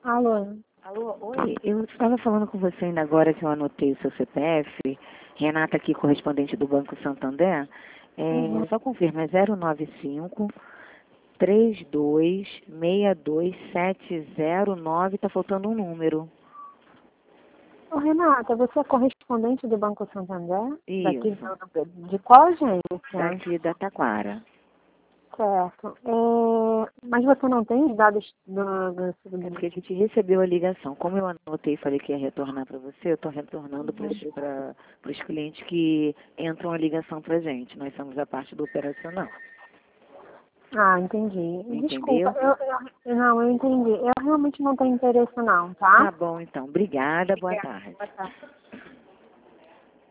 Alô? Alô, oi, eu estava falando com você ainda agora que eu anotei o seu CPF. Renata aqui, correspondente do Banco Santander. Só confirma, é 095 3262-62709, tá faltando um número. Ô, Renata, você é correspondente do Banco Santander? Isso, De qual agência? daqui da Taquara. Certo. Mas você não tem os dados É porque a gente recebeu a ligação. Como eu anotei e falei que ia retornar para você, eu estou retornando para os clientes que entram a ligação para a gente. Nós somos a parte do operacional. Ah, entendi. Entendeu? Desculpa, eu entendi. Eu realmente não tenho interesse não, tá? Tá bom, então. Obrigada. Boa tarde. Boa tarde.